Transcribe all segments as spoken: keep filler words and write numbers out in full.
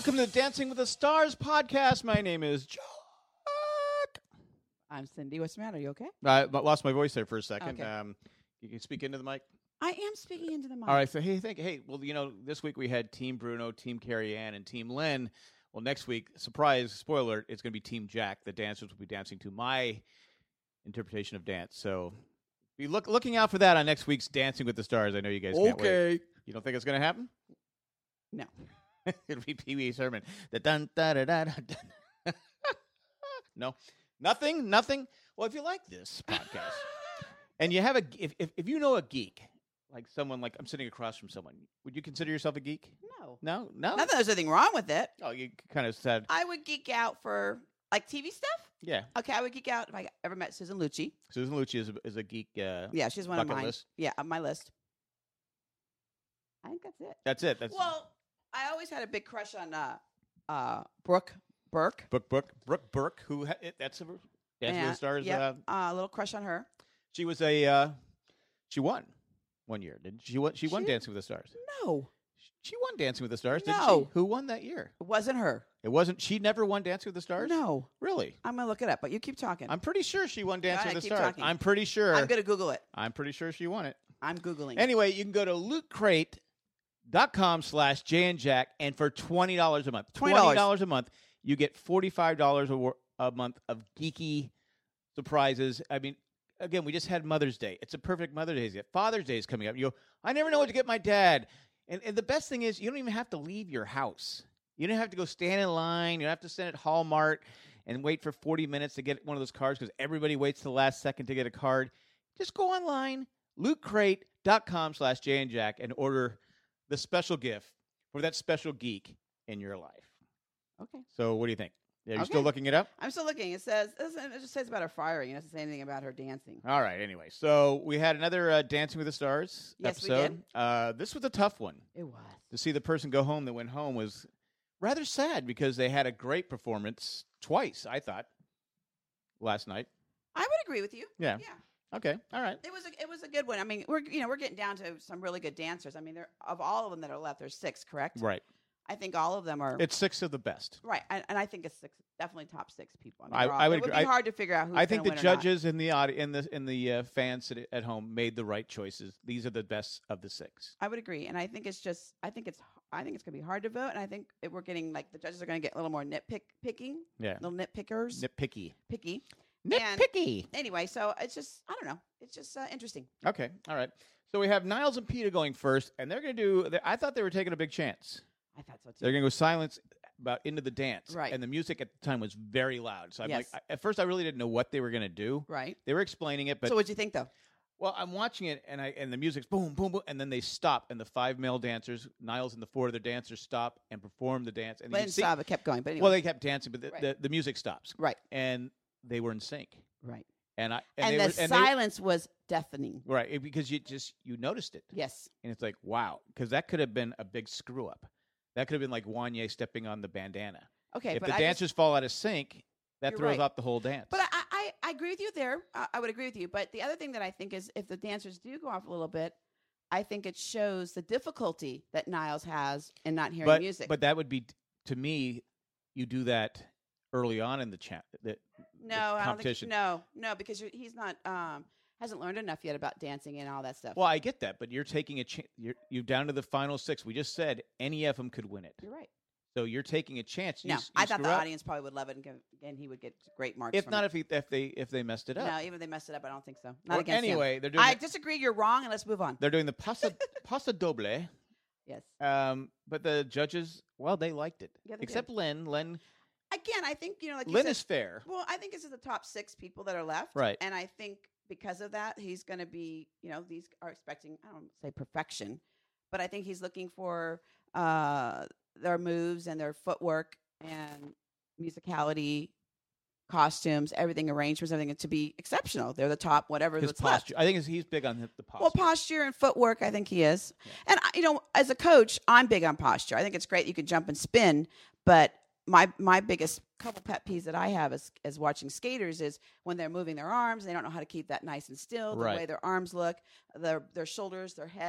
Welcome to the Dancing with the Stars podcast. My name is Jack. I'm Cindy. What's the matter? You okay? I lost my voice there for a second. Okay. Um, you can speak into the mic. I am speaking into the mic. All right. So hey, thank hey. Well, you know, this week we had Team Bruno, Team Carrie Ann, and Team Lynn. Well, next week, surprise, spoiler alert, it's going to be Team Jack. The dancers will be dancing to my interpretation of dance. So be look looking out for that on next week's Dancing with the Stars. I know you guys can't wait. Okay. You don't think it's going to happen? No. It'll be Pee Wee's Herman. The dun da da da da. No, nothing, nothing. Well, if you like this podcast, and you have a, if, if if you know a geek, like someone like I'm sitting across from someone, would you consider yourself a geek? No. No, no. Not that there's anything wrong with it. Oh, you kind of said, I would geek out for like T V stuff. yeah. Okay, I would geek out if I ever met Susan Lucci. Susan Lucci is a, is a geek. Uh, Yeah, she's one of bucket mine. list. Yeah, on my list. I think that's it. That's it. That's Well, I always had a big crush on uh, uh, Brooke Burke. Brooke Brooke Brooke Burke. Who ha- it, that's a Dancing with the Stars. Yeah, Uh, uh, a little crush on her. she was a uh, she won one year. Didn't she? Won, she won She- Dancing with the Stars. No, She won Dancing with the Stars, didn't No. she? Who won that year? it wasn't her. It wasn't. She never won Dancing with the Stars. No, Really? I'm gonna look it up. But you keep talking. I'm pretty sure she won Dancing ahead, with the keep Stars. talking. I'm pretty sure. I'm gonna Google it. I'm pretty sure she won it. I'm googling. Anyway, you can go to lootcrate.com slash Jay and Jack, and for twenty dollars a month, twenty dollars. twenty dollars a month, you get forty-five dollars a, wor- a month of geeky surprises. I mean, again, we just had Mother's Day. It's a perfect Mother's Day. Yet. Father's Day is coming up. You go, I never know what to get my dad. And, and the best thing is, you don't even have to leave your house. You don't have to go stand in line. You don't have to stand at Hallmark and wait for forty minutes to get one of those cards because everybody waits to the last second to get a card. Just go online, lootcrate.com slash Jay and Jack, and order the special gift for that special geek in your life. Okay. So what do you think? Are you Okay. still looking it up? I'm still looking. It says it doesn't- it just says about her firing. It doesn't say anything about her dancing. All right. Anyway, so we had another uh, Dancing with the Stars Yes, we episode. did. Uh, this was a tough one. It was. To see the person go home that went home was rather sad because they had a great performance twice, I thought, last night. I would agree with you. Yeah. Yeah. Okay. All right. It was a, it was a good one. I mean, we're you know we're getting down to some really good dancers. I mean, there of all of them that are left, there's six, correct? Right. I think all of them are It's six of the best. right, and, and I think it's six, definitely top six people. I, mean, I- they're all- I would It would agree. be I- hard to figure out who's I think the gonna win or not. judges and the audi- and the and the uh, fans at, at home made the right choices. These are the best of the six. I would agree, and I think it's just I think it's I think it's gonna be hard to vote, and I think it, we're getting like the judges are gonna get a little more nitpick picking, Yeah. little nitpickers, Nitpicky. picky. And- Nitpicky. Anyway, so it's just I don't know, it's just uh, interesting. Okay. All right. So we have Niles and Peter going first, and they're going to do. they- I thought they were taking a big chance. I thought so too. They're going to go silence about into the dance, Right. And the music at the time was very loud. So I'm Yes. like, I, at first I really didn't know what they were going to do. Right. They were explaining it, but so what'd you think though? well, I'm watching it, and I and the music's boom, boom, boom, and then they stop, and the five male dancers, Niles and the four other dancers, stop and perform the dance. And But you I can didn't see, stop. It kept going. But anyway. well, they kept dancing, but the, Right. the, the music stops, right. and they were in sync. Right. And I And, they the were, and they- silence was deafening. right, it- because you just you noticed it. Yes. And it's like, wow, because that could have been a big screw up. That could have been like Wanye stepping on the bandana. Okay. if but the I dancers just, fall out of sync, that You're throws right. off the whole dance. but I, I, I agree with you there. I, I would agree with you. But the other thing that I think is if the dancers do go off a little bit, I think it shows the difficulty that Niles has in not hearing but, music. but that would be, to me, you do that early on in the chat. The, no, I don't think. competition. No, no, because you're, he's not um hasn't learned enough yet about dancing and all that stuff. well, I get that, but you're taking a chance. You're, you're down to the final six. We just said any of them could win it. You're right. So you're taking a chance. You No, s- you I thought the screw up. audience probably would love it, and, give, and he would get great marks. If from not, it. if, he, if they if they messed it up. no, even if they messed it up, I don't think so. Not Well, against him. anyway, they're doing I the, disagree. You're wrong, and let's move on. they're doing the pasta pasta doble. Yes. Um, but the judges, well, they liked it. Yeah, they Except Lynn. Lynn Again, I think you know, like you Lynn said, is fair. well, I think this is the top six people that are left, Right. And I think because of that, he's going to be, you know, these are expecting, I don't say perfection, but I think he's looking for uh, their moves and their footwork and musicality, costumes, everything, arrangements, everything to be exceptional. They're the top, whatever His that's left. posture. I think he's big on the, the posture. Well, posture and footwork, I think he is. Yeah. And, I- you know, as a coach, I'm big on posture. I think it's great you can jump and spin, but my my biggest couple pet peeves that I have as, as watching skaters is when they're moving their arms, they don't know how to keep that nice and still, the Right. way their arms look, their their shoulders, their head.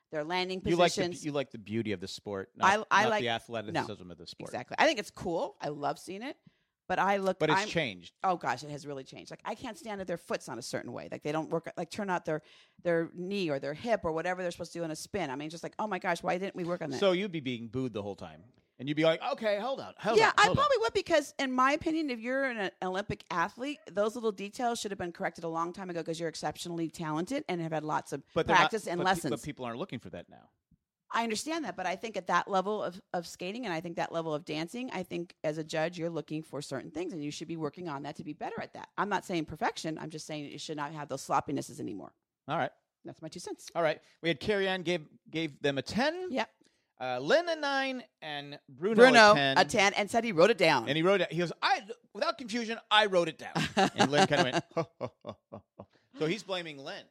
their landing You like the, positions. you like the beauty of the sport, I- not, I not like- the athleticism of the sport. Exactly. I think it's cool. I love seeing it. But I look. But it's I'm, changed. Oh gosh, it has really changed. Like I can't stand that their foot's on a certain way. Like they don't work. Like turn out their their knee or their hip or whatever they're supposed to do in a spin. I mean, just like oh my gosh, why didn't we work on that? So you'd be being booed the whole time, and you'd be like, "Okay, hold on, hold yeah, on." I hold on. probably would because, in my opinion, if you're an Olympic athlete, those little details should have been corrected a long time ago because you're exceptionally talented and have had lots of But they're not- practice and but pe- lessons. But people aren't looking for that now. I understand that, but I think at that level of, of skating and I think that level of dancing, I think as a judge, you're looking for certain things and you should be working on that to be better at that. I'm not saying perfection. I'm just saying you should not have those sloppinesses anymore. All right, That's my two cents. all right. We had Carrie Ann gave gave them a ten. Yep. Uh, Lynn a nine, and Bruno, Bruno, a ten. a ten, and said he wrote it down. And he wrote it. He goes, "I without confusion, I wrote it down." And Lynn kind of went, ho, ho, ho, ho, ho. So he's blaming Lynn.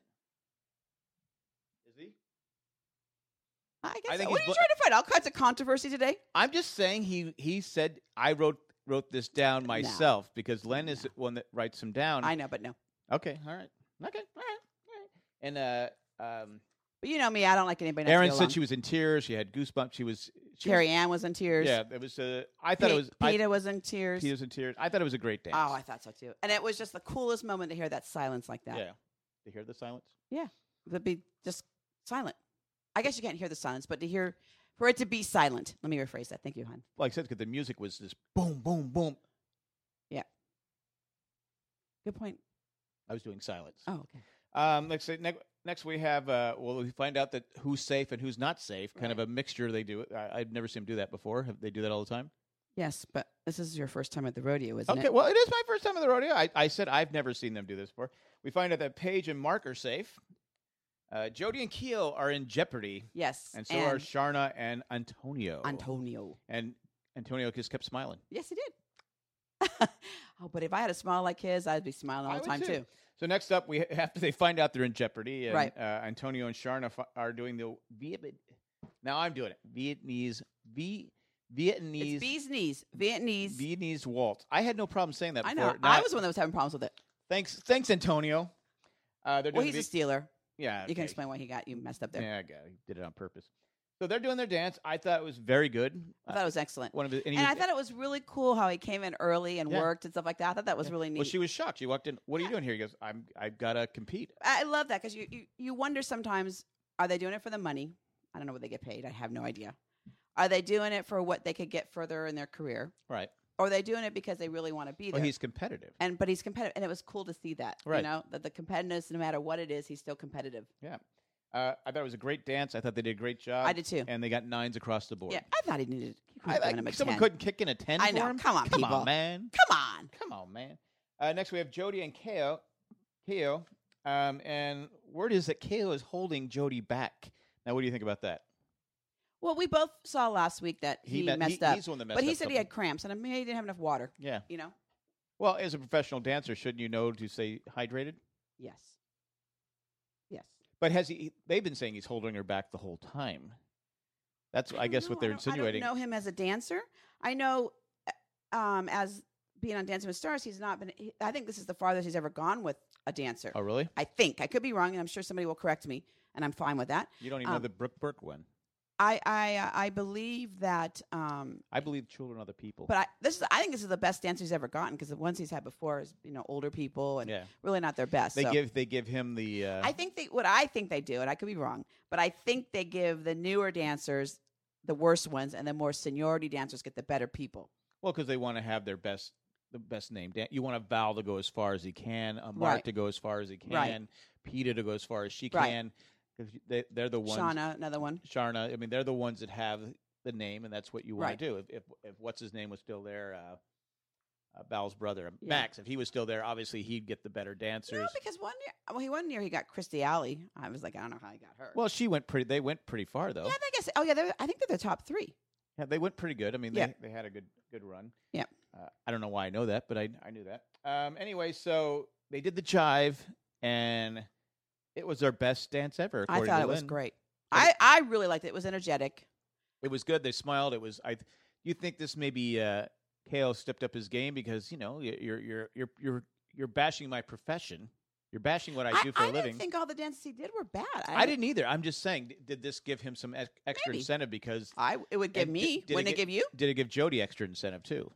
Is he? I guess I think so. What are he's you bl- trying to find? All kinds of controversy today? I'm just saying he he said I wrote wrote this down myself because Len is the one that writes them down. I know, but no. Okay, all right, okay, all right, all right. And uh, um, But you know me, I don't like anybody. not to Erin get said along. she was in tears. She had goosebumps. She was. She Carrie was, Ann was in tears. Yeah, it was. Uh, I thought Pe- it was. I, Peter was in tears. he was in tears. I thought it was a great dance. Oh, I thought so too. And it was just the coolest moment to hear that silence like that. yeah. To hear the silence. To be just silent. I guess you can't hear the silence, but to hear, for it to be silent. Let me rephrase that. Thank you, hon. Like I said, because the music was this boom, boom, boom. Good point. I was doing silence. Oh, okay. Um, next, next, next we have. Uh, well, we find out that who's safe and who's not safe. Kind of Right. a mixture. They do it. I, I've never seen them do that before. Have they do that all the time? Yes, but this is your first time at the rodeo, isn't Okay, it? well, it is my first time at the rodeo. I, I said I've never seen them do this before. We find out that Paige and Mark are safe. Uh, Jody and Keo are in jeopardy, Yes. and so are Sharna and Antonio. Antonio. And Antonio just kept smiling. Yes, he did. Oh, but if I had a smile like his, I'd be smiling all I the would time too. too. So next up, we after they find out they're in jeopardy, and Right. uh, Antonio and Sharna f- are doing the Viet. Now I'm doing it. Vietnamese, v, Vietnamese, It's bee's knees, Vietnamese. Vietnamese waltz. I had no problem saying that I before. know. Now I was the one that was having problems with it. Thanks, thanks, Antonio. Uh, they're Well, doing he's a the, stealer. yeah. You can okay. explain why he got you messed up there. Yeah, I got it. He did it on purpose. So they're doing their dance. I thought it was very good. I thought it was excellent. One of the, and, he And was- I thought it was really cool how he came in early and Yeah. worked and stuff like that. I thought that was yeah. really neat. Well, she was shocked. She walked in. What are you doing here? He goes, "I'm. I've got to compete." I love that because you, you, you wonder sometimes, are they doing it for the money? I don't know what they get paid. I have no idea. Are they doing it for what they could get further in their career? Right. Or are they doing it because they really want to be Well, there? he's competitive. and But he's competitive. And it was cool to see that. Right. You know, that the competitiveness, no matter what it is, he's still competitive. Yeah. Uh, I thought it was a great dance. I thought they did a great job. I did too. And they got nines across the board. Yeah, I thought he needed he could I have given like him a someone ten. couldn't kick in a ten I for know. him. Come on, Come people. on, man. Come on. Come on, man. Uh, next, we have Jody and Keo. Keo. Um, and word is that Keo is holding Jody back. Now, what do you think about that? Well, we both saw last week that he, me- messed he- up. He's the one that messed But he up said he something. had cramps, and I mean, he didn't have enough water, Yeah. you know? Well, as a professional dancer, shouldn't you know to stay hydrated? Yes. Yes. But has he? They've been saying he's holding her back the whole time. That's, I, don't guess, know. what they're I don't- insinuating. I don't know him as a dancer. I know, uh, um, as being on Dancing with Stars, he's not been. He, I think this is the farthest he's ever gone with a dancer. Oh, really? I think I could be wrong, and I'm sure somebody will correct me, and I'm fine with that. You don't even know Um, the Brooke Burke one. I I uh, I believe that. Um, I believe children are the people. but I this is I think this is the best dancer he's ever gotten because the ones he's had before is you know older people and yeah, really not their best. they so. give they give him the. Uh, I think they what I think they do, and I could be wrong, but I think they give the newer dancers the worst ones, and the more seniority dancers get the better people. well, because they want to have their best, the best name. Dan- you want a Val to go as far as he can, a Mark Right. to go as far as he can, Right. Peter to go as far as she Right. can, because they they're the ones. Shauna, another one. Sharna, I mean, they're the ones that have the name, and that's what you want Right. to do. If, if if what's his name was still there, uh, uh, Val's brother, Yeah. Max, if he was still there, obviously he'd get the better dancers. No, because one year, well, he one year he got Christy Alley. I was like, I don't know how he got her. Well, she went pretty. They went pretty far though. yeah, I guess. Oh yeah, they're, I think they're the top three. Yeah, they went pretty good. I mean, Yeah. they, they had a good good run. Yeah. Uh, I don't know why I know that, but I I knew that. Um. Anyway, so they did the jive, and it was their best dance ever. I according thought to it was Lynn. great. But I, I really liked it. It was energetic. It was good. They smiled. It was. I. You think this maybe uh, Kale stepped up his game because you know you're you're you're you're you're bashing my profession. You're bashing what I do for I a living. didn't think all the dances he did were bad. I didn't either. I'm just saying, d- did this give him some ex- extra Maybe. incentive? Because I it would give And me. did- did it Wouldn't it get- give you? did it give Jody extra incentive too?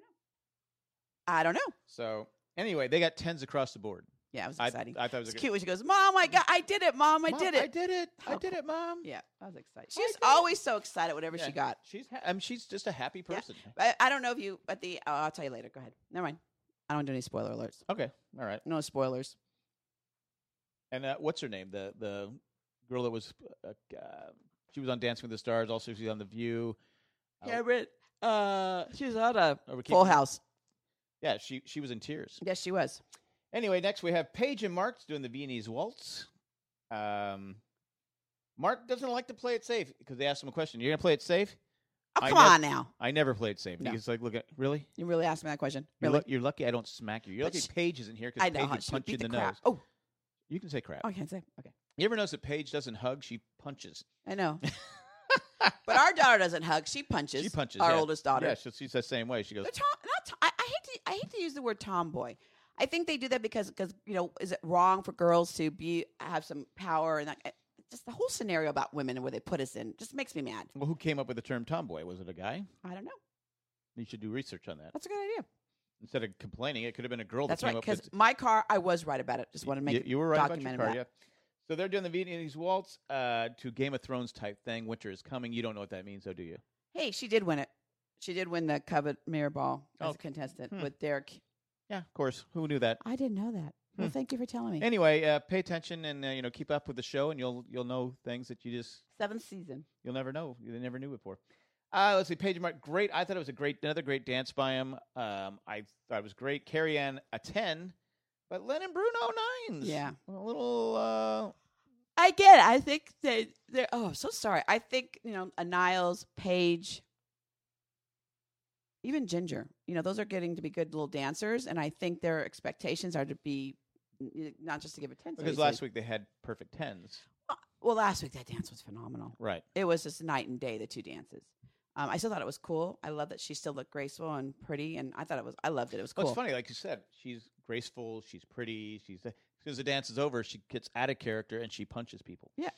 I don't know. So anyway, they got tens across the board. Yeah, it was I, exciting. I thought it was It's a good. cute when she goes, "Mom, I got, I did it, Mom, I Mom, did it." I did it. I Oh, did it, Mom. Yeah, I was excited. I She's did it. always so excited whatever Yeah. she got. She's. Ha- I mean, she's just a happy Yeah. person. I, I don't know if you, but the oh, I'll tell you later. Go ahead. Never mind. I don't do any spoiler alerts. Okay. All right. No spoilers. And uh, what's her name? The the girl that was. Uh, uh, she was on Dancing with the Stars. Also, she's on The View. Uh, Cameron, uh, she was on a oh, we keep- Full House. Yeah, she she was in tears. Yes, she was. Anyway, next we have Paige and Mark doing the Viennese Waltz. Um, Mark doesn't like to play it safe because they asked him a question. You're going to play it safe? Oh, I come nev- on now. I never played safe. No. He's like, look at, really? You really asked me that question? You're, Really? lu- you're lucky I don't smack you. You're But lucky she- Paige isn't here I because know. Paige Huh? would She would punch you beat in the the crap. nose. Oh, You can say crap. oh, I can't say. Okay. You ever notice that Paige doesn't hug? She punches. I know. But our daughter doesn't hug. She punches. She punches. Our yeah. oldest daughter. Yeah, she, she's the same way. She goes, They're tom- not tom- I, I hate to I hate to use the word tomboy. I think they do that because because you know is it wrong for girls to be have some power and that, eh, just the whole scenario about women and where they put us in just makes me mad. well, who came up with the term tomboy? Was it a guy? I don't know. You should do research on that. That's a good idea. Instead of complaining, it could have been a girl That's that right. came up Because with my car, I was right about it. Just want to make you, you were right about your documented car, that. yeah. So they're doing the Viennese Waltz uh, to Game of Thrones type thing. Winter is coming. You don't know what that means, though, do you? Hey, she did win it. She did win the Covet Mirror Ball as Oh. a contestant Hmm. with Derek. Yeah, of course. Who knew that? I didn't know that. Well, Hmm. thank you for telling me. Anyway, uh, pay attention and uh, you know keep up with the show, and you'll you'll know things that you just Seventh season. you'll never know. You never knew before. Uh, let's see, Paige and Mark, great. I thought it was a great, another great dance by him. Um, I thought it was great. Carrie Ann, a ten, but Len and Bruno, nines. Yeah. A little, uh, I get it. I think they they're oh I'm so sorry. I think, you know, a Niles, Paige, even Ginger, you know, those are getting to be good little dancers, and I think their expectations are to be n- not just to give a ten. because last week they had perfect tens. Well, last week that dance was phenomenal. Right. It was just night and day, the two dances. Um, I still thought it was cool. I love that she still looked graceful and pretty, and I thought it was. I loved it. It was Well, cool. it's funny, like you said, she's graceful, she's pretty, she's as soon as the dance is over, she gets out of character and she punches people. Yeah.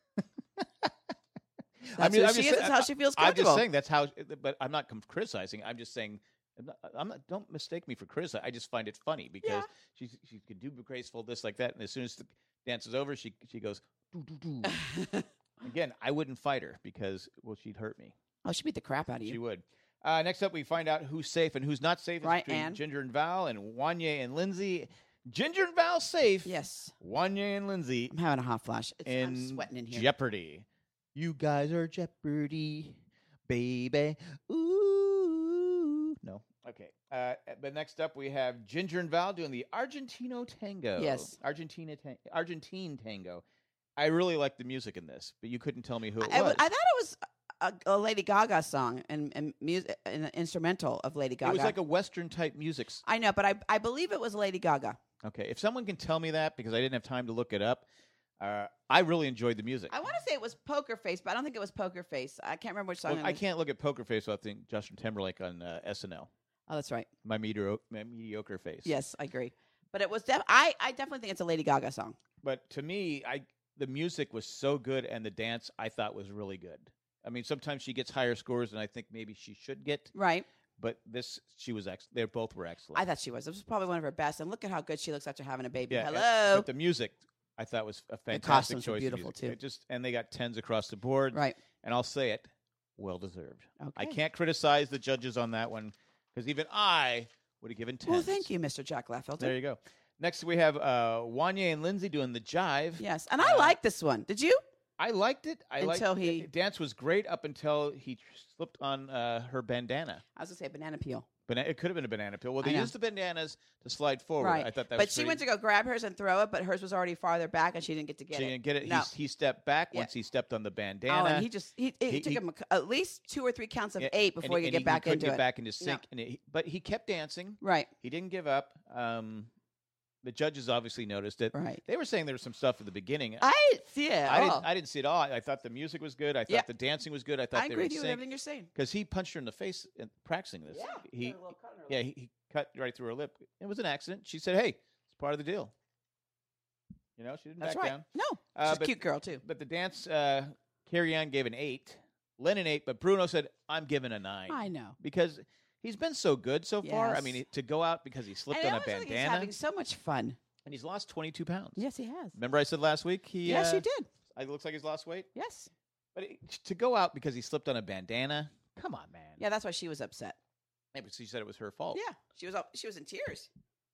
I That's mean, who I'm she just is. saying- That's how she feels I'm comfortable. just saying that's how, but I'm not com- criticizing. I'm just saying, I'm not, I'm not, don't mistake me for criticizing. I just find it funny because Yeah. she she could do graceful this like that, and as soon as the dance is over, she she goes. Doo, doo, doo. Again, I wouldn't fight her because well, she'd hurt me. Oh, she beat the crap out of She you. would. Uh, next up, we find out who's safe and who's not safe. It's Right, between Ann? Ginger and Val and Wanye and Lindsay. Ginger and Val safe. Yes. Wanye and Lindsay I'm having a hot flash. It's, I'm in sweating in here. Jeopardy. You guys are Jeopardy, baby. Ooh. No. Okay. Uh, but next up, we have Ginger and Val doing the Argentino tango. Yes. Argentina ta- Argentine tango. I really like the music in this, but you couldn't tell me who it I, I was. w- I thought it was a, a Lady Gaga song and, and music, an instrumental of Lady Gaga. it was like a Western type music. s- I know, but I I believe it was Lady Gaga. Okay. If someone can tell me that, because I didn't have time to look it up, uh, I really enjoyed the music. I want to say it was Poker Face, but I don't think it was Poker Face. I can't remember which song. Well, it I was. can't look at Poker Face without thinking Justin Timberlake on uh, S N L. Oh, that's right. My, mediocre, my mediocre face. Yes, I agree. But it was. Def- I I definitely think it's a Lady Gaga song. But to me, I the music was so good, and the dance I thought was really good. I mean, sometimes she gets higher scores than I think maybe she should get. Right. But this, she was ex- they both were excellent. I thought she was. It was probably one of her best. And look at how good she looks after having a baby. yeah, and- Hello. But the music, I thought was a fantastic costumes were choice. of beautiful, music. too. It just and they got tens across the board. Right. And I'll say it, well deserved. Okay. I can't criticize the judges on that one because even I would have given tens. Well, thank you, Mister Jack Laffelter. There you go. Next, we have uh, Wanye and Lindsay doing the jive. Yes, and I Uh, like this one. Did you? I liked it. I Until liked he- it. Dance was great up until he tr- slipped on uh, her bandana. I was gonna say banana peel. Bana- it could have been a banana peel. Well, I they know. used the bananas to slide forward. Right. I thought that But was she pretty- went to go grab hers and throw it, but hers was already farther back, and she didn't get to get She it. didn't get it. No. He, he stepped back Yeah. once he stepped on the bandana. Oh, and he just he, it He- took he- him a c at least two or three counts of Yeah, eight and before he and could get back couldn't into get it. back into sync. And it, but he kept dancing. Right, He didn't give up. Um, the judges obviously noticed it. right. They were saying there was some stuff at the beginning. I didn't see it. I at didn't. all. I didn't see it all. I thought the music was good. I thought Yeah. the dancing was good. I thought I they agree were with in you with sync. everything you're saying. Because he punched her in the face in practicing this. He, yeah, he, he cut right through her lip. It was an accident. She said, "Hey, it's part of the deal." You know, she didn't That's back right. down. No, Uh, she's a but- cute girl too. But the dance, uh, Carrie Ann gave an eight, Len an eight, but Bruno said, I'm giving a nine. I know. Because he's been so good so far. I Yes. mean, to go out because he slipped And on I a always think he's bandana, having so much fun. and he's lost twenty-two pounds. Yes, he has. Remember I said last week he Yes, uh, you did. It looks like he's lost weight? Yes. But it, to go out because he slipped on a bandana, come on, man. Yeah, that's why she was upset. Maybe she said it was her fault. Yeah, she was. up- She was in tears.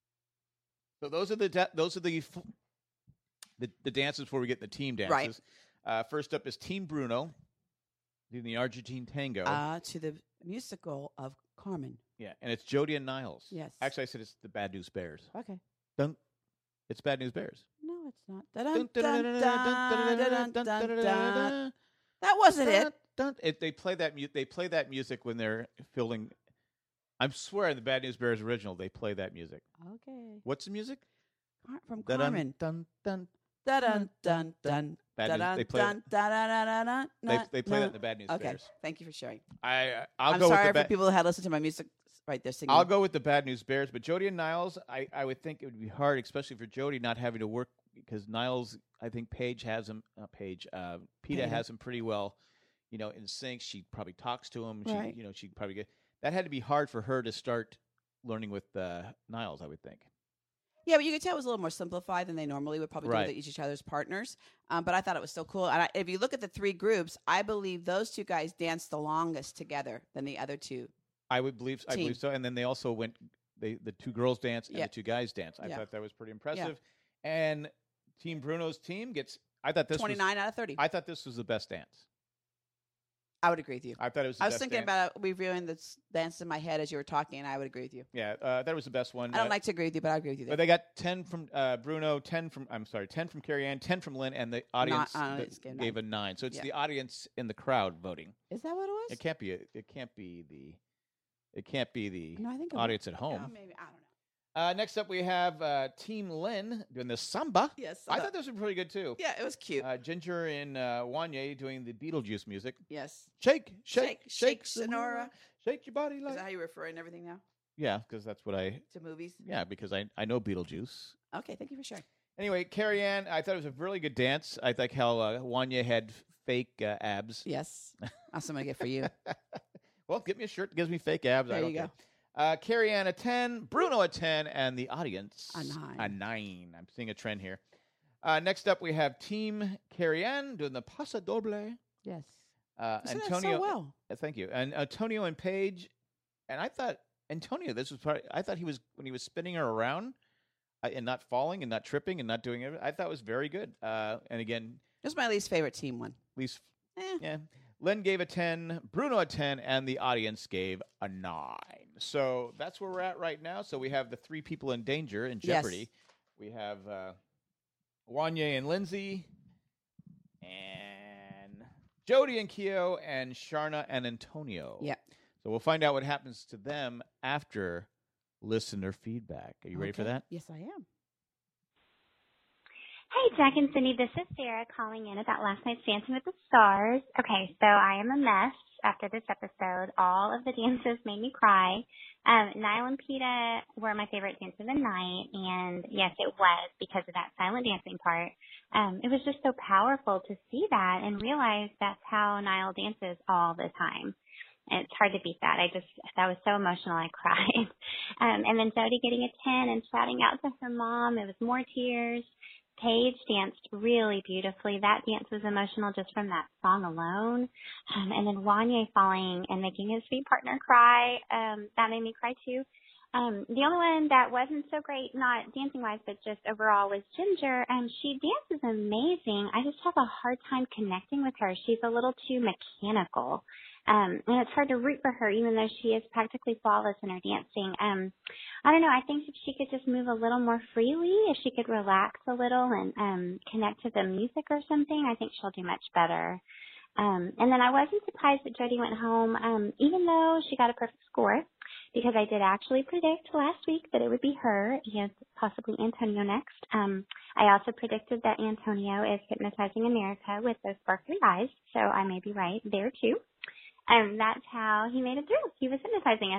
So those are the da- those are the, f- the the dances before we get the team dances. Right. Uh, first up is Team Bruno doing the Argentine tango. Uh, to the musical of Carmen. yeah, and it's Jody and Niles. Yes. Actually, I said it's the Bad News Bears. Okay. Dun. It's Bad News Bears. No, it's not. Dun, dun, dun, dun, dun, dun, dun. That wasn't it. Dun. It, they play that mu- They play that music when they're filming. I'm swearing the Bad News Bears original. They play that music. Okay. What's the music? Car- From Dun, Carmen. Dun dun. Dun dun dun dun. Bad News. Dun, They play. dun, dun, dun, dun, dun, dun, They, dun, they play that dun. in the Bad News Okay. Bears. Thank you for sharing. I uh, I'll I'm go sorry with the for ba- people who had listened to my music right there singing. I'll go with the Bad News Bears, but Jody and Niles, I, I would think it would be hard, especially for Jody not having to work because Niles, I think Paige has him. Not Paige, uh, Peta Peta. has him pretty well, you know, in sync. She probably talks to him. She, Right. you know, she probably get that had to be hard for her to start learning with uh, Niles. I would think. Yeah, but you could tell it was a little more simplified than they normally would probably Right. do with each other's partners. Um, but I thought it was so cool. And I, if you look at the three groups, I believe those two guys danced the longest together than the other two. I would believe. I Team. believe so. And then they also went. They the two girls dance and Yeah. the two guys dance. I Yeah. thought that was pretty impressive. And Team Bruno's team gets. I thought this was. twenty-nine out of thirty. I, I thought this was the best dance. would agree with you. I thought it was. The I was best thinking dance. about reviewing the s- dance in my head as you were talking, and I would agree with you. Yeah, uh, that was the best one. I don't Uh, like to agree with you, but I agree with you there. But they got ten from uh, Bruno, ten from I'm sorry, ten from Carrie Ann, ten from Lynn, and the audience uh, that it's gave gave a nine. So it's Yeah. the audience in the crowd voting. Is that what it was? It can't be. A, it can't be the. It can't be the no, I think it audience at was. home. Yeah, maybe. I don't know. Uh, next up, we have uh, Team Lynn doing the samba. Yes. I thought this was pretty good too. Yeah, it was cute. Uh, Ginger and uh, Wanye doing the Beetlejuice music. yes. Shake, shake, Shake, shake, shake, Sonora. Sonora. Shake your body Is like. that how you refer and everything now Yeah, because that's what I. to movies? Yeah, because I I know Beetlejuice. Okay, thank you for sharing. Anyway, Carrie Ann, I thought it was a really good dance. I like how uh, Wanya had fake uh, abs. Yes. That's what I'm going to get for you. Well, get me a shirt that gives me fake abs. I There don't you care. go. Uh, Carrie Ann a ten, Bruno a ten, and the audience A nine. A nine. I'm seeing a trend here. Uh, next up, we have Team Carrie Ann doing the Paso Doble. Yes. Uh, You said that Antonio, so well. uh, thank you. And Antonio and Paige. And I thought Antonio, this was probably. I thought he was when he was spinning her around, uh, and not falling and not tripping and not doing it. I thought it was very good. Uh, and again, This is my least favorite team one. at least Eh. yeah. Len gave a ten, Bruno a ten, and the audience gave a nine. So that's where we're at right now. So we have the three people in danger in Yes. jeopardy. We have uh, Wanye and Lindsay, and Jody and Keo, and Sharna and Antonio. Yep. So we'll find out what happens to them after listener feedback. Are you ready for Okay. that? Yes, I am. Hey, Jack and Cindy, this is Sarah calling in about last night's Dancing with the Stars. Okay, so I am a mess after this episode. All of the dances made me cry. Um, Niall and Peta were my favorite dance of the night, and yes, it was because of that silent dancing part. Um, it was just so powerful to see that and realize that's how Niall dances all the time. It's hard to beat that. I just, that was so emotional, I cried. Um, and then Jody getting a ten and shouting out to her mom. It was more tears. Paige danced really beautifully. That dance was emotional just from that song alone. Um, and then Wanye falling and making his sweet partner cry. Um, that made me cry too. Um, the only one that wasn't so great, not dancing-wise, but just overall, was Ginger. Um, she dances amazing. I just have a hard time connecting with her. She's a little too mechanical. Um, and it's hard to root for her, even though she is practically flawless in her dancing. Um, I don't know. I think if she could just move a little more freely, if she could relax a little and um, connect to the music or something, I think she'll do much better. Um, and then I wasn't surprised that Jody went home, um, even though she got a perfect score, because I did actually predict last week that it would be her and possibly Antonio next. Um, I also predicted that Antonio is hypnotizing America with those sparkly eyes, so I may be right there too. And that's how he made it through. He was hypnotizing us.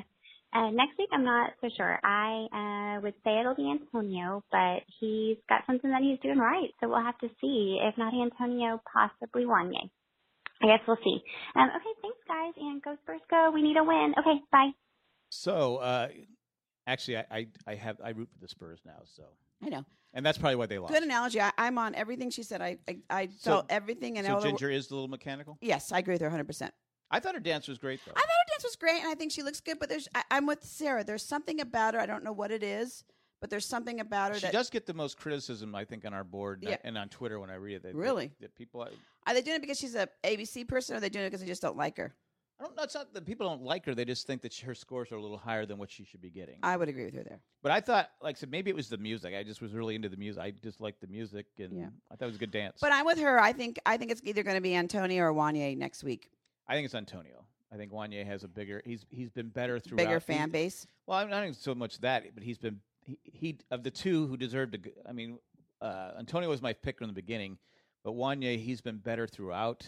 Uh, next week, I'm not so sure. I uh, would say it'll be Antonio, but he's got something that he's doing right, so we'll have to see. If not Antonio, possibly Wanye. I guess we'll see. Um, okay, thanks, guys, and go Spurs go. We need a win. Okay, bye. So, uh, actually, I, I, I have I root for the Spurs now, so I know. and that's probably why they lost. Good analogy. I, I'm on everything she said. I I, I So- felt everything. And So all the- Ginger is a little mechanical. yes, I agree with her one hundred percent. I thought her dance was great, though. I thought her dance was great, and I think she looks good. But there's, I, I'm with Sarah. There's something about her. I don't know what it is, but there's something about her She that does get the most criticism, I think, on our board Yeah. and on Twitter when I read it. That, Really? that, that people, Are they doing it because she's a A B C person, or are they doing it because they just don't like her? I don't know. It's not that people don't like her; they just think that she, her scores are a little higher than what she should be getting. I would agree with her there. But I thought, like I said, maybe it was the music. I just was really into the music. I just liked the music, and Yeah. I thought it was a good dance. But I'm with her. I think I think it's either going to be Antonio or Wanye next week. I think it's Antonio. I think Wanye has a bigger. He's he's been better throughout. Bigger He's- fan base. Well, I'm not even so much that, but he's been he, he of the two who deserved to. g- I mean, uh, Antonio was my pick from the beginning, but Wanye he's been better throughout,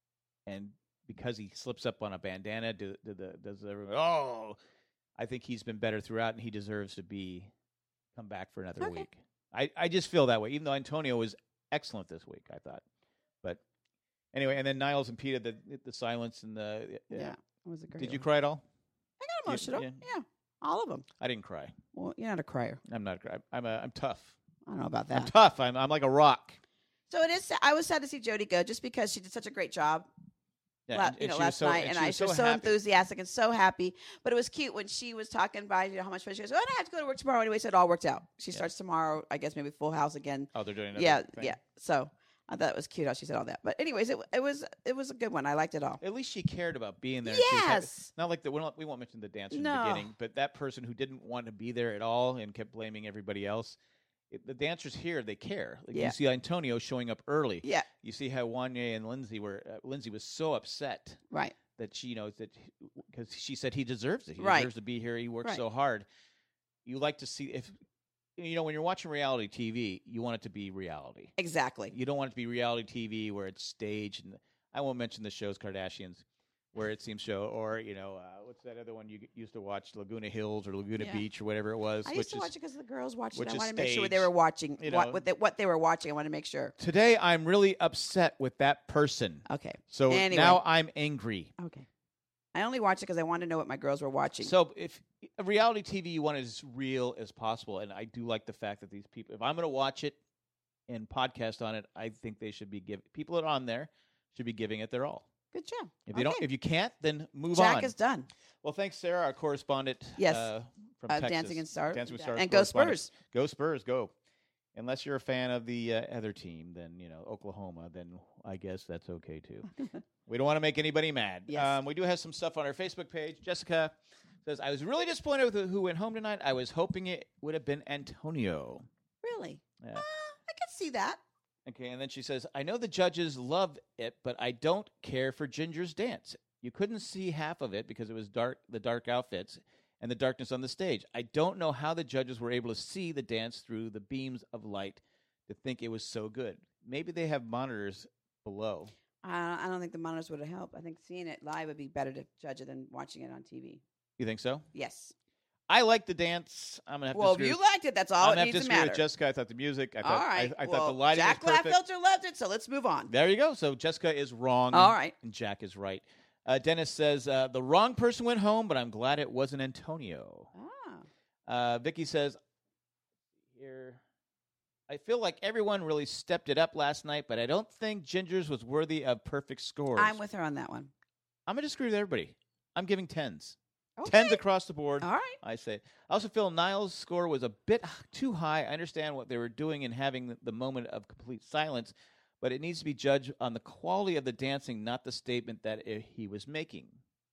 and because he slips up on a bandana, do, do the does everyone oh, I think he's been better throughout, and he deserves to be come back for another Okay. week. I I just feel that way, even though Antonio was excellent this week. I thought, but anyway, and then Niles and Peter, the the silence and the Yeah, it was a great. Did you one. cry at all? I got emotional. yeah. Yeah. all of them. I didn't cry. Well, you're not a crier. I'm not. a cry. I'm a, I'm tough. I don't know about I'm that. tough. I'm I'm like a rock. So it is. sa- I was sad to see Jody go, just because she did such a great job. Yeah, la- and- you and know, she was last so- night, and and she I was was so so happy. enthusiastic and so happy. But it was cute when she was talking by, you know, how much fun she goes. Oh, and I have to go to work tomorrow anyway, so it all worked out. She Yeah. starts tomorrow, I guess, maybe Full House again. Oh, they're doing another Yeah, thing. yeah. So I thought it was cute how she said all that. But anyways, it it was it was a good one. I liked it all. At least she cared about being there. She was happy. Yes. Not like the we won't, we won't mention the dancer in No. the beginning, but that person who didn't want to be there at all and kept blaming everybody else. It, the dancers here, they care. Like Yeah. You see Antonio showing up early. Yeah. You see how Wanye and Lindsay were. Uh, Lindsay was so upset Right. that she, you know, that because she said he deserves it. He Right. deserves to be here. He worked Right. so hard. You like to see if you know when you're watching reality T V, you want it to be reality. Exactly. You don't want it to be reality T V where it's staged. And I won't mention the shows Kardashians, where it seems show, or you know, uh, what's that other one you g- used to watch, Laguna Hills or Laguna Yeah. Beach or whatever it was. I which used to is, watch it because the girls watched it. which I is wanted to make sure what they staged, were watching, you what know. what they, what they were watching. I wanted to make sure. Today, I'm really upset with that person. Okay. So Anyway. now I'm angry. Okay. I only watched it because I wanted to know what my girls were watching. So if a reality T V you want is as real as possible, and I do like the fact that these people, if I'm going to watch it and podcast on it, I think they should be giving people that are on there should be giving it their all. Good job. If they don't, Okay. if you can't, then move Jack on. is done. Well, thanks, Sarah, our correspondent. Yes. Uh, from Uh, Texas. Dancing in Stars. Dancing with Stars. And go correspondent. Spurs. Go Spurs. Go. Unless you're a fan of the uh, other team, then you know Oklahoma. Then I guess that's okay too. We don't want to make anybody mad. Yes. Um, we do have some stuff on our Facebook page. Jessica says, "I was really disappointed with who went home tonight. I was hoping it would have been Antonio." Really? Yeah. Uh, I could see that. Okay, and then she says, I know the judges love it, but I don't care for Ginger's dance. You couldn't see half of it because it was dark, the dark outfits and the darkness on the stage. I don't know how the judges were able to see the dance through the beams of light to think it was so good. Maybe they have monitors below. Uh, I don't think the monitors would have helped. I think seeing it live would be better to judge it than watching it on T V. You think so? Yes. I like the dance. I'm gonna have Well, to if disagree. you liked it, that's all I'm it gonna have to needs to disagree matter. with Jessica. I thought the music. I thought, all right. I, I well, thought the lighting Jack was perfect. Filter loved it, so let's move on. There you go. So Jessica is wrong. All and- right. And Jack is right. Uh, Dennis says, uh, the wrong person went home, but I'm glad it wasn't Antonio. Ah. Uh, Vicky says, here, I feel like everyone really stepped it up last night, but I don't think Ginger's was worthy of perfect scores. I'm with her on that one. I'm going to disagree with everybody. I'm giving tens. Okay. Tens across the board. All right. I say. I also feel Niles' score was a bit too high. I understand what they were doing in having the, the moment of complete silence, but it needs to be judged on the quality of the dancing, not the statement that i he was making.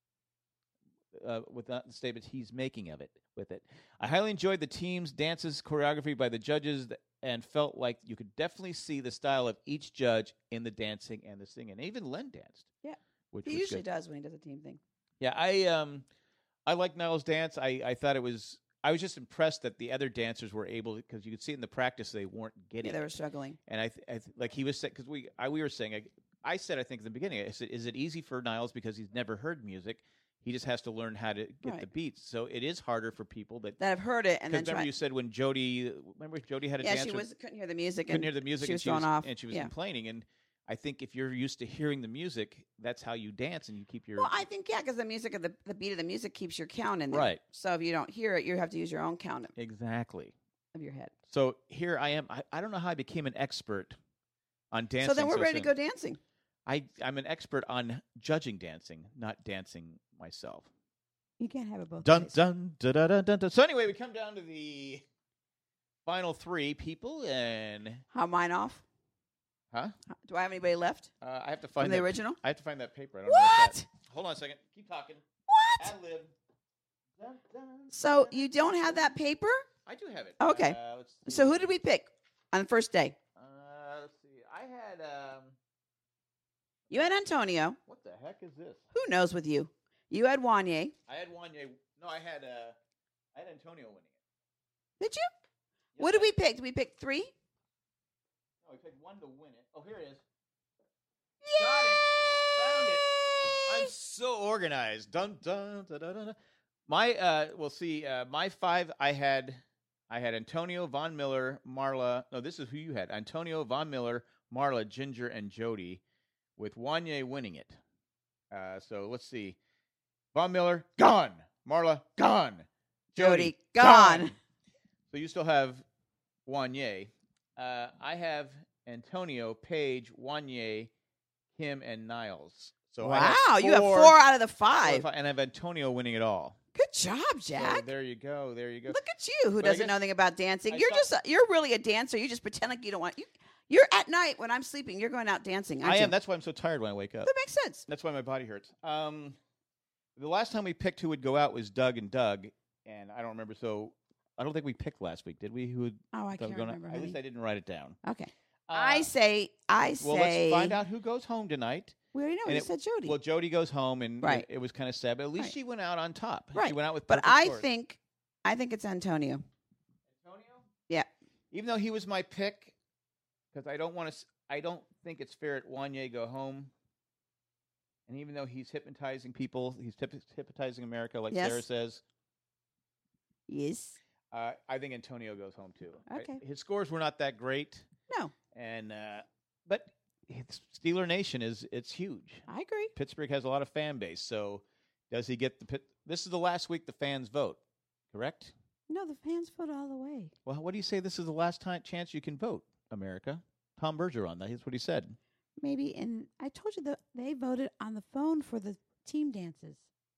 Uh, with not the statement he's making of it. With it, I highly enjoyed the team's dances, choreography by the judges, th- and felt like you could definitely see the style of each judge in the dancing and the singing. And even Len danced. Yeah. which He was usually good. does when he does a team thing. Yeah, I um, I like Niles' dance. I, I thought it was. I was just impressed that the other dancers were able, because you could see it in the practice they weren't getting. Yeah, they it. were struggling. And I, th- I th- like he was because we I, we were saying I, I said I think at the beginning I said, is it easy for Niles because he's never heard music? He just has to learn how to get Right. the beats. So it is harder for people that. That have heard it and then Because remember try. you said when Jody, remember Jody had a Yeah, dance she with- was couldn't hear the music. couldn't and hear the music she and was she thrown was off. and she was Yeah. complaining. And I think if you're used to hearing the music, that's how you dance and you keep your Well, I think yeah, because the music of the the beat of the music keeps your count in there. right. So if you don't hear it, you have to use your own count Exactly. of your head. So here I am. I, I don't know how I became an expert on dancing. so then we're ready soon. to go dancing. I I'm an expert on judging dancing, not dancing myself. You can't have it both Dun ways. dun dun dun dun dun. dun. So anyway, we come down to the final three people, and How mine off? huh? Do I have anybody left Uh, I have to from find the that, original? I have to find that paper. I don't know what's What? that. Hold on a second. Keep talking. What? Ad lib. Dun, dun, So dun, you don't dun, have dun. that paper? I do have it. Okay. Uh, let's see. So who did we pick on the first day? Uh, let's see. I had um. You had Antonio. What the heck is this? Who knows with you? You had Wanye. I had Wanye. No, I had uh, I had Antonio winning it. Did you? Yes, What did I- we pick? Did we pick three? No, we picked one to win it. Oh, here it is. Got it. Found it. I'm so organized. Dun dun dun dun dun. dun. My uh, we'll see. Uh, my five. I had, I had Antonio, Von Miller, Marla. No, this is who you had. Antonio, Von Miller, Marla, Ginger, and Jody, with Wanye winning it. Uh, so let's see. Von Miller gone. Marla gone. Jody, gone. So you still have Wanye. Uh, I have Antonio, Paige, Wanye, Kim, and Niles. So I have Wow, you have four out of the four five. and I have Antonio winning it all. Good job, So Jack. there you go. There you go. Look at you, who But I doesn't guess know anything about dancing. I You're saw- just a, you're really a dancer. You just pretend like you don't want you. You're at night when I'm sleeping. You're going out dancing. I aren't am. you? That's why I'm so tired when I wake up. That makes sense. That's why my body hurts. Um, the last time we picked who would go out was Doug and Doug, and I don't remember. So I don't think we picked last week, did we? Who would Oh, I Doug can't go out? remember. At least honey. I didn't write it down. Okay. Uh, I say. I say. well, let's find out who goes home tonight. We already know. And You it- said Jody. Well, Jody goes home, and Right. it, it was kind of sad, but at least Right. she went out on top. She Right. went out with but perfect I scores. think, I think it's Antonio. Antonio. Yeah. Even though he was my pick, because I don't want to. I don't think it's fair at Wanye go home. And even though he's hypnotizing people, he's hyp- hypnotizing America, like Yes. Sarah says. Yes. Uh, I think Antonio goes home too. I- Okay. his scores were not that great, No, and uh, but it's Steeler Nation is it's huge. I agree. Pittsburgh has a lot of fan base, so does he get the pit? This is the last week the fans vote, correct? No, the fans vote all the way. Well, what do you say? This is the last time chance you can vote, America. Tom Bergeron, that's what he said. Maybe, and I told you that they voted on the phone for the team dances.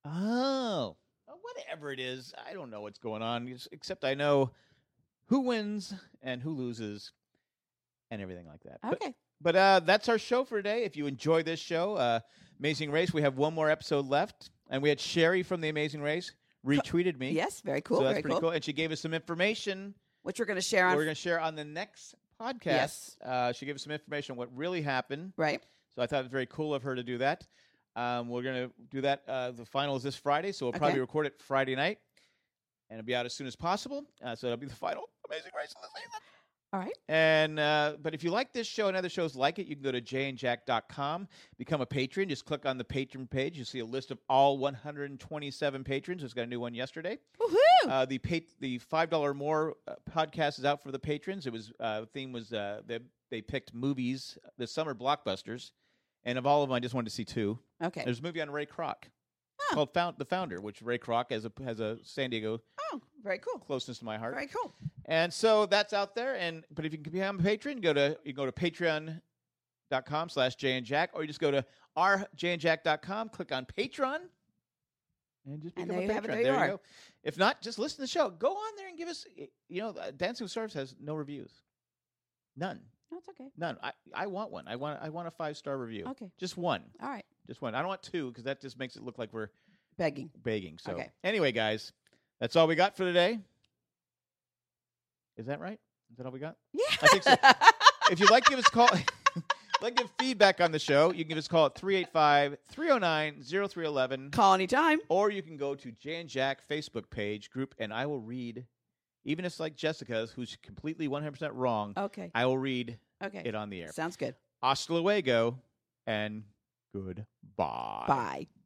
Oh, well, whatever it is, I don't know what's going on, ex- except I know who wins and who loses, and everything like that. But- Okay. But uh, that's our show for today. If you enjoy this show, uh, Amazing Race, we have one more episode left. And we had Sherry from the Amazing Race retweeted me. Yes, very cool. So that's very pretty cool. cool. And she gave us some information Which we're going to share on. we're going to share on the next podcast. Yes. Uh, she gave us some information on what really happened. Right. So I thought it was very cool of her to do that. Um, we're going to do that. Uh, the final is this Friday, so we'll Okay. probably record it Friday night. And it'll be out as soon as possible. Uh, so it'll be the final Amazing Race of the season. All right. And uh, but if you like this show and other shows like it, you can go to jay and jack dot com, become a patron. Just click on the patron page. You'll see a list of all one hundred twenty-seven patrons. Just got a new one yesterday. Woohoo! Uh, the pat- the five dollar more uh, podcast is out for the patrons. It was uh, the theme was uh, they they picked movies, the summer blockbusters, and of all of them, I just wanted to see two. okay. There's a movie on Ray Kroc Oh. called Found, The Founder, which Ray Kroc has a has a San Diego Oh, very cool. closeness to my heart. Very cool. And so that's out there. And but if you can become a patron, go to you can go to patreon dot com slash Jay and Jack, or you just go to r jay and jack dot com, click on Patreon, and just And become there a you have it. patron. There you are. go. If not, just listen to the show. Go on there and give us. You know, uh, Dancing with Stars has no reviews, none, No, it's okay. none. I, I want one. I want I want a five star review. Okay. Just one, All right. just one. I don't want two because that just makes it look like we're Begging. begging. So Okay. anyway, guys, that's all we got for today. Is that right? Is that all we got? Yeah. I think so. If you'd like to give us a call, like to give feedback on the show, you can give us a call at three eight five, three oh nine, oh three one one. Call anytime. Or you can go to Jay and Jack Facebook page group, and I will read, even if it's like Jessica's, who's completely one hundred percent wrong, Okay. I will read Okay. it on the air. Sounds good. Hasta luego, and goodbye. Bye.